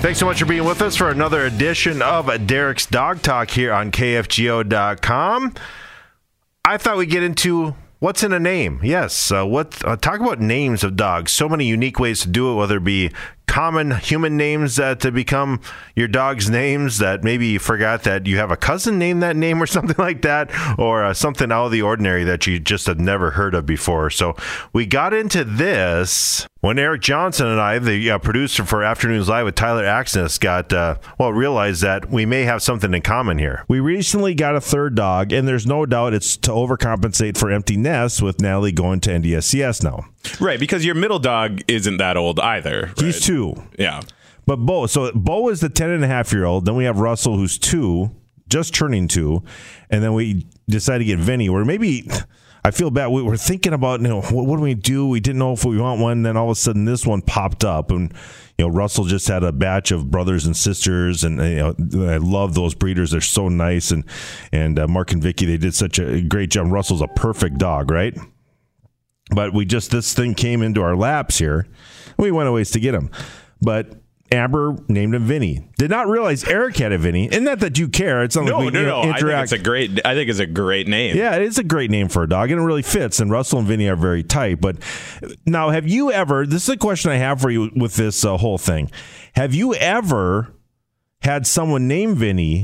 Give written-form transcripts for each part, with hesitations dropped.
Thanks so much for being with us for another edition of Derek's Dog Talk here on KFGO.com. I thought we'd get into what's in a name. Yes, talk about names of dogs. So many unique ways to do it, whether it be common human names that to become your dog's names that maybe you forgot that you have a cousin named that name or something like that, or something out of the ordinary that you just had never heard of before. So we got into this when Eric Johnson and I, the producer for Afternoons Live with Tyler Axness, realized that we may have something in common here. We recently got a third dog, and there's no doubt it's to overcompensate for empty nests with Natalie going to NDSCS now. Right, because your middle dog isn't that old either. Right? He's 2. Yeah. But Bo is the 10.5-year-old. Then we have Russell, who's 2, just turning 2. And then we decided to get Vinny, where maybe I feel bad. We were thinking about, what do we do? We didn't know if we want one. Then all of a sudden this one popped up. And, Russell just had a batch of brothers and sisters. And, I love those breeders. They're so nice. And Mark and Vicky, they did such a great job. Russell's a perfect dog, right? But this thing came into our laps here. We went a ways to get him. But Amber named him Vinny. Did not realize Eric had a Vinny. And not that you care. It's not like we interact. I think it's a great name. Yeah, it is a great name for a dog, and it really fits. And Russell and Vinny are very tight. But now, have you ever, this is a question I have for you with this whole thing. Have you ever had someone named Vinny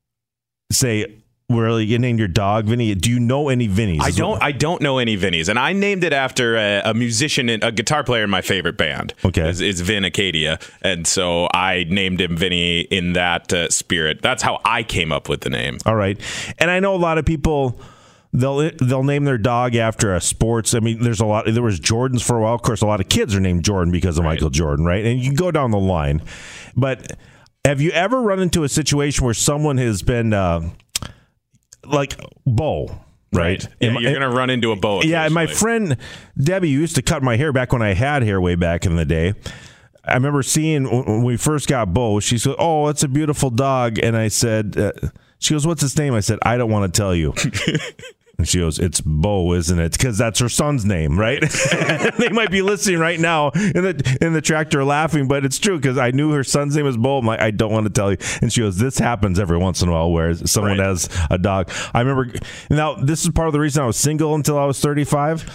say, really, you named your dog Vinny? Do you know any Vinnies? I don't know any Vinnies, and I named it after a musician, a guitar player in my favorite band. Okay, is Vin Acadia, and so I named him Vinny in that spirit. That's how I came up with the name. All right, and I know a lot of people. They'll name their dog after a sports. I mean, there's a lot. There was Jordans for a while. Of course, a lot of kids are named Jordan because of Michael Jordan, right? And you can go down the line, but have you ever run into a situation where someone has been like Bo, right? Yeah, you're going to run into a Bo. Yeah, and my friend Debbie used to cut my hair back when I had hair way back in the day. I remember seeing when we first got Bo, she said, "Oh, it's a beautiful dog." And I said, she goes, "What's his name?" I said, "I don't want to tell you." And she goes, "It's Bo, isn't it?" Because that's her son's name, right? They might be listening right now in the tractor laughing, but it's true because I knew her son's name was Bo. I'm like, I don't want to tell you. And she goes, "This happens every once in a while where someone has a dog." I remember, now this is part of the reason I was single until I was 35,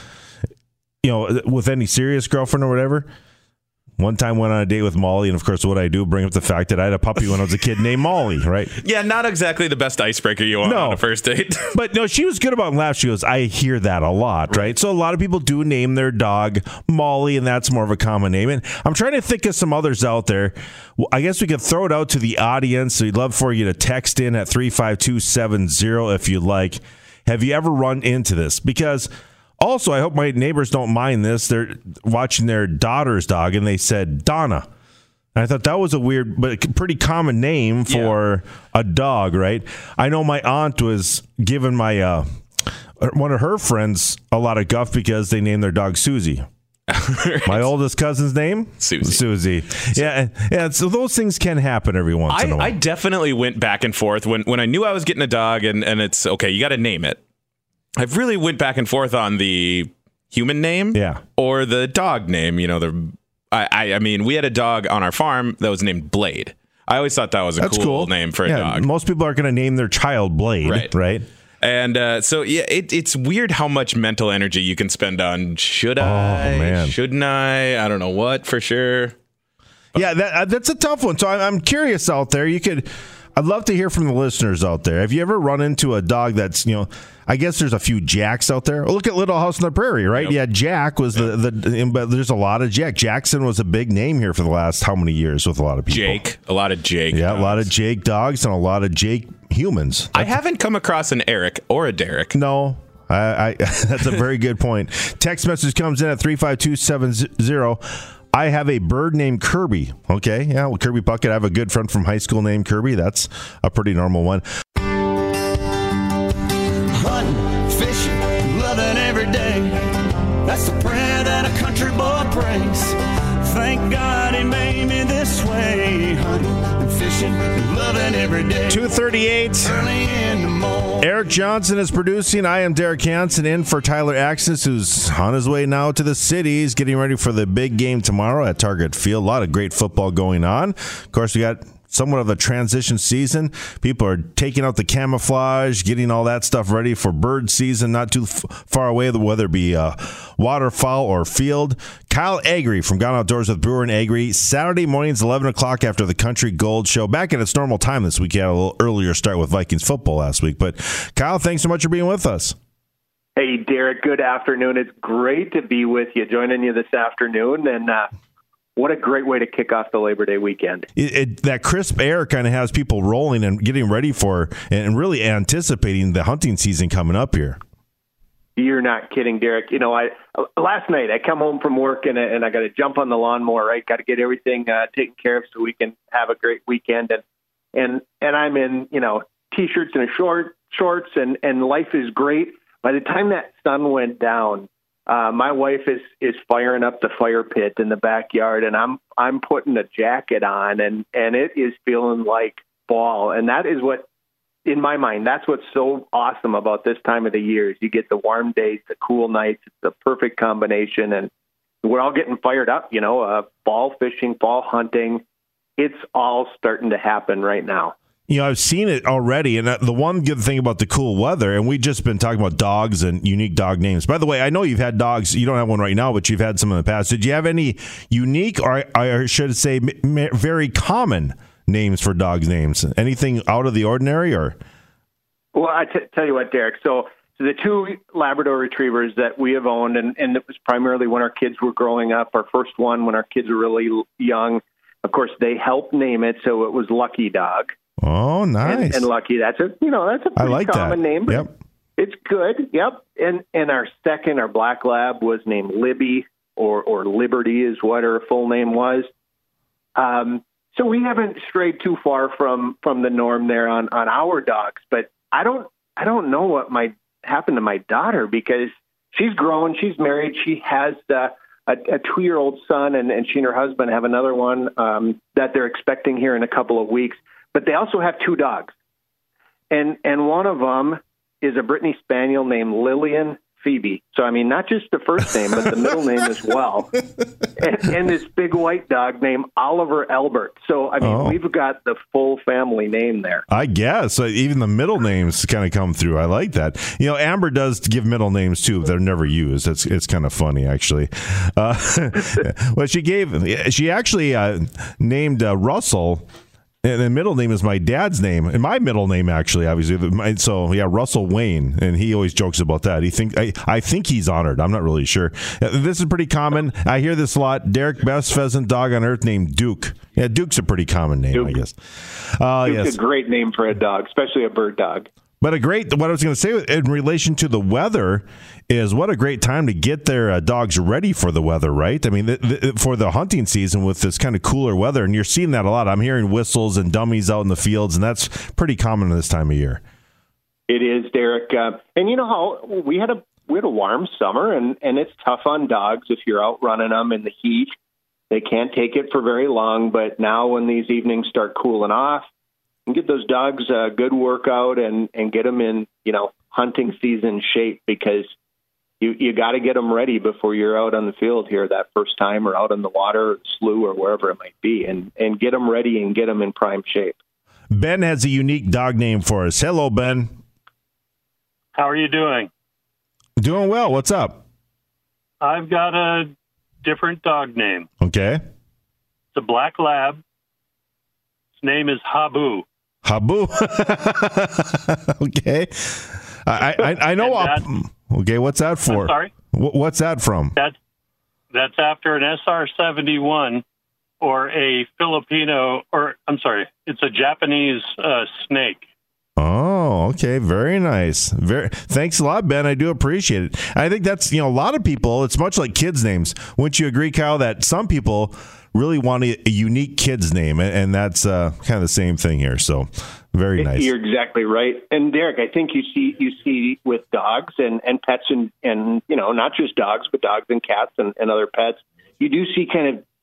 with any serious girlfriend or whatever. One time went on a date with Molly, and of course what I do, bring up the fact that I had a puppy when I was a kid named Molly, right? Yeah, not exactly the best icebreaker you want on a first date. But no, she was good about laughs. She goes, "I hear that a lot," right? So a lot of people do name their dog Molly, and that's more of a common name. And I'm trying to think of some others out there. Well, I guess we could throw it out to the audience. We'd love for you to text in at 35270 if you'd like. Have you ever run into this? Because also, I hope my neighbors don't mind this. They're watching their daughter's dog, and they said Donna. And I thought that was a weird but pretty common name for a dog, right? I know my aunt was giving my one of her friends a lot of guff because they named their dog Susie. Right. My oldest cousin's name? Susie. Yeah. So those things can happen every once in a while. I definitely went back and forth when I knew I was getting a dog, and it's okay, you got to name it. I really went back and forth on the human name or the dog name. I mean, we had a dog on our farm that was named Blade. I always thought that was a cool name for a dog. Most people are going to name their child Blade, right? And it's weird how much mental energy you can spend on shouldn't I? I don't know what for sure. Yeah, that's a tough one. So I'm curious out there. I'd love to hear from the listeners out there. Have you ever run into a dog that's, I guess there's a few Jacks out there. Look at Little House on the Prairie, right? Yep. Yeah, Jack was but there's a lot of Jack. Jackson was a big name here for the last how many years with a lot of people? A lot of Jake. Yeah, dogs. A lot of Jake dogs and a lot of Jake humans. I haven't come across an Eric or a Derek. No. That's a very good point. Text message comes in at 35270. I have a bird named Kirby. Okay, yeah, well, Kirby Puckett. I have a good friend from high school named Kirby. That's a pretty normal one. Hunting, fishing, loving every day. That's the prayer that a country boy prays. Thank God he made me this way. Hunting and fishing and loving every day. 2:38. Early in the morning. Eric Johnson is producing. I am Derek Hansen in for Tyler Axis, who's on his way now to the cities, getting ready for the big game tomorrow at Target Field. A lot of great football going on. Of course, we got somewhat of a transition season. People are taking out the camouflage, getting all that stuff ready for bird season, not too far away, whether it be waterfowl or field. Kyle Agri from Gone Outdoors with Brewer and Agri, Saturday mornings, 11 o'clock after the Country Gold Show. Back at its normal time this week. You had a little earlier start with Vikings football last week. But Kyle, thanks so much for being with us. Hey, Derek, good afternoon. It's great to be with you, joining you this afternoon. And what a great way to kick off the Labor Day weekend. That crisp air kind of has people rolling and getting ready for and really anticipating the hunting season coming up here. You're not kidding, Derek. You know, last night I come home from work and I got to jump on the lawnmower, right? Got to get everything taken care of so we can have a great weekend. And I'm in, T-shirts and shorts and life is great. By the time that sun went down, my wife is firing up the fire pit in the backyard, and I'm putting a jacket on, and it is feeling like fall. And that is what, in my mind, that's what's so awesome about this time of the year is you get the warm days, the cool nights. It's the perfect combination, and we're all getting fired up. Fall fishing, fall hunting. It's all starting to happen right now. I've seen it already, and the one good thing about the cool weather, and we've just been talking about dogs and unique dog names. By the way, I know you've had dogs. You don't have one right now, but you've had some in the past. Did you have any unique, or I should say very common names for dogs' names? Anything out of the ordinary? Or? Well, I tell you what, Derek. So the two Labrador Retrievers that we have owned, and it was primarily when our kids were growing up, our first one when our kids were really young, of course, they helped name it, so it was Lucky Dog. Oh, nice. And Lucky, that's a pretty common name. But yep. It's good. Yep. And our Black Lab was named Libby or Liberty is what her full name was. So we haven't strayed too far from the norm there on our dogs, but I don't know what might happen to my daughter because she's grown, she's married, she has a 2-year-old son, and she and her husband have another one that they're expecting here in a couple of weeks. But they also have 2 dogs, and one of them is a Brittany Spaniel named Lillian Phoebe. So, I mean, not just the first name, but the middle name as well. And this big white dog named Oliver Albert. So, I mean, we've got the full family name there. I guess. Even the middle names kind of come through. I like that. Amber does give middle names, too. They're never used. It's kind of funny, actually. Well, she actually named Russell. And the middle name is my dad's name, and my middle name actually, obviously. So yeah, Russell Wayne, and he always jokes about that. I think he's honored. I'm not really sure. This is pretty common. I hear this a lot. Derek, best pheasant dog on earth named Duke. Yeah, Duke's a pretty common name, I guess. Duke's a great name for a dog, especially a bird dog. But what I was going to say in relation to the weather is what a great time to get their dogs ready for the weather, right? I mean, for the hunting season with this kind of cooler weather, and you're seeing that a lot. I'm hearing whistles and dummies out in the fields, and that's pretty common this time of year. It is, Derek. And you know how we had a warm summer, and it's tough on dogs if you're out running them in the heat. They can't take it for very long, but now when these evenings start cooling off, and get those dogs a good workout and get them in, hunting season shape because you got to get them ready before you're out on the field here that first time or out on the water, or slough, or wherever it might be, and get them ready and get them in prime shape. Ben has a unique dog name for us. Hello, Ben. How are you doing? Doing well. What's up? I've got a different dog name. Okay. It's a Black Lab. His name is Habu. Habu. Okay. I know. Okay, what's that for? I'm sorry? What's that from? That's after an SR-71 or a Filipino, it's a Japanese snake. Oh, okay. Very nice. Thanks a lot, Ben. I do appreciate it. I think that's, a lot of people, it's much like kids' names. Wouldn't you agree, Kyle, that some people really want a unique kid's name, and that's kind of the same thing here. So very nice. You're exactly right. And Derek, I think you see with dogs and pets and not just dogs, but dogs and cats and other pets, you do see kind of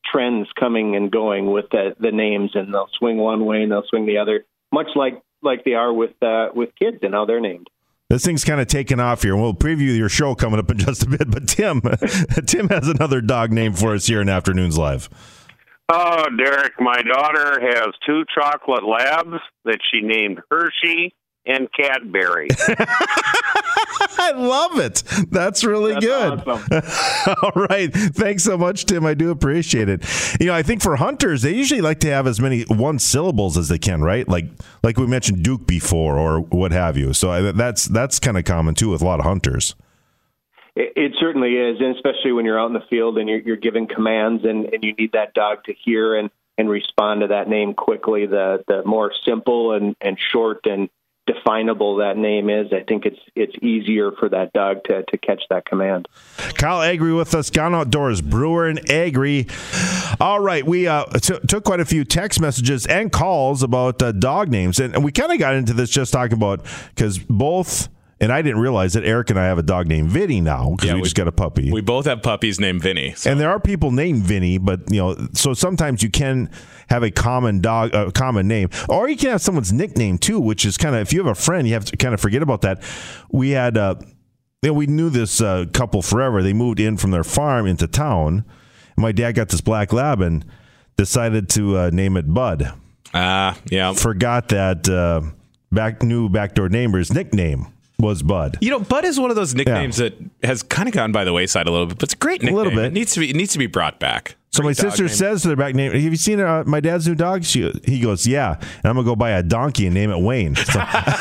trends coming and going with the names, and they'll swing one way and they'll swing the other, much like they are with kids and how they're named. This thing's kind of taken off here. We'll preview your show coming up in just a bit. But Tim has another dog name for us here in Afternoons Live. Oh, Derek, my daughter has 2 chocolate labs that she named Hershey and Cadbury. I love it. That's really good. Awesome. All right. Thanks so much, Tim. I do appreciate it. I think for hunters, they usually like to have as many one syllables as they can, right? Like we mentioned Duke before or what have you. So that's kind of common, too, with a lot of hunters. It certainly is, and especially when you're out in the field and you're giving commands and you need that dog to hear and respond to that name quickly. The more simple and short and definable that name is, I think it's easier for that dog to catch that command. Kyle Agri with us, Gone Outdoors Brewer and Agri. All right, we took quite a few text messages and calls about dog names, and we kind of got into this just talking about because both. And I didn't realize that Eric and I have a dog named Vinny now because we just got a puppy. We both have puppies named Vinny. So. And there are people named Vinny, but so sometimes you can have a common name, or you can have someone's nickname too, which is kind of, if you have a friend, you have to kind of forget about that. We had, we knew this couple forever. They moved in from their farm into town. And my dad got this black lab and decided to name it Bud. Yeah. Forgot that new backdoor neighbor's nickname was Bud. Bud is one of those nicknames that has kind of gone by the wayside a little bit, but it's a great nickname. A little bit. It needs to be brought back. So my sister says to their back name, have you seen my dad's new dog? He goes, yeah. And I'm going to go buy a donkey and name it Wayne. So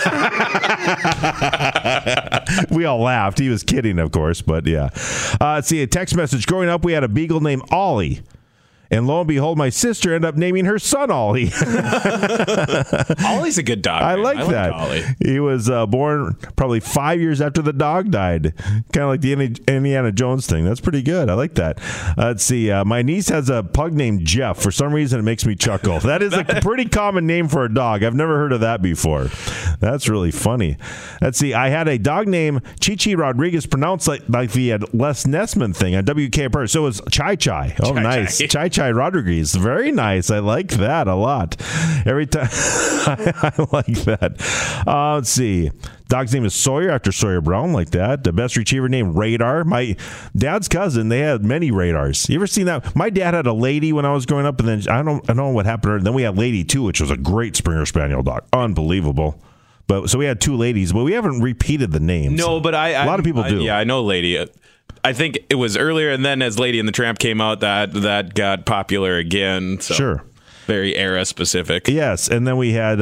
we all laughed. He was kidding, of course, but yeah. Let's see, a text message. Growing up, we had a beagle named Ollie. And lo and behold, my sister ended up naming her son Ollie. Ollie's a good dog. I like that. Ollie. He was born probably 5 years after the dog died. Kind of like the Indiana Jones thing. That's pretty good. I like that. Let's see. My niece has a pug named Jeff. For some reason, it makes me chuckle. That is a pretty common name for a dog. I've never heard of that before. That's really funny. Let's see. I had a dog named Chi-Chi Rodriguez, pronounced like the Les Nessman thing on WKPR. So it was Chai-Chai. Oh, nice. Chai-Chai Rodriguez. Very nice. I like that a lot. Every time. I like that. Let's see. Dog's name is Sawyer after Sawyer Brown, like that. The best retriever named Radar. My dad's cousin, they had many Radars. You ever seen that? My dad had a Lady when I was growing up, and then I don't know what happened to her. Then we had Lady too, which was a great Springer Spaniel dog. Unbelievable. But so we had 2 ladies, but we haven't repeated the names. No, but a lot of people do. Yeah, I know Lady. I think it was earlier, and then as Lady and the Tramp came out, that got popular again. So sure. Very era specific. Yes, and then we had,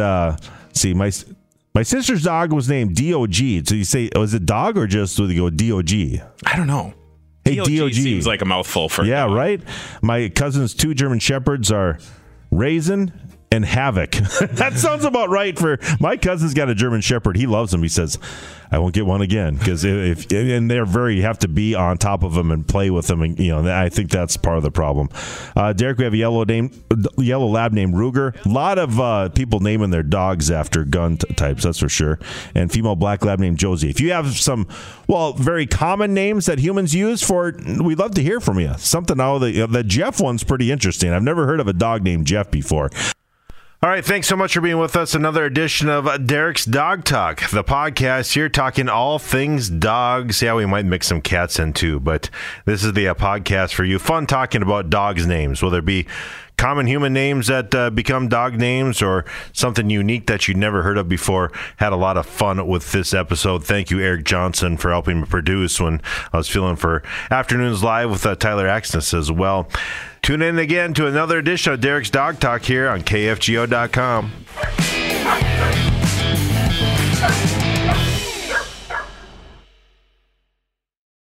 my sister's dog was named DOG. So you say, was it dog or just do they go DOG? I don't know. Hey, DOG seems like a mouthful for yeah, right? My cousin's 2 German Shepherds are Raisin and Havoc. That sounds about right for my cousin's got a German Shepherd. He loves them. He says, I won't get one again because and they're you have to be on top of them and play with them. And, I think that's part of the problem. Derek, we have a yellow lab named Ruger. A lot of people naming their dogs after gun types, that's for sure. And female black lab named Josie. If you have some, very common names that humans use we'd love to hear from you. Something now the Jeff one's pretty interesting. I've never heard of a dog named Jeff before. All right, thanks so much for being with us. Another edition of Derek's Dog Talk, the podcast here talking all things dogs. Yeah, we might mix some cats in too, but this is the podcast for you. Fun talking about dogs' names, whether it be common human names that become dog names or something unique that you'd never heard of before. Had a lot of fun with this episode. Thank you, Eric Johnson, for helping me produce when I was filling for Afternoons Live with Tyler Axness as well. Tune in again to another edition of Derek's Dog Talk here on KFGO.com.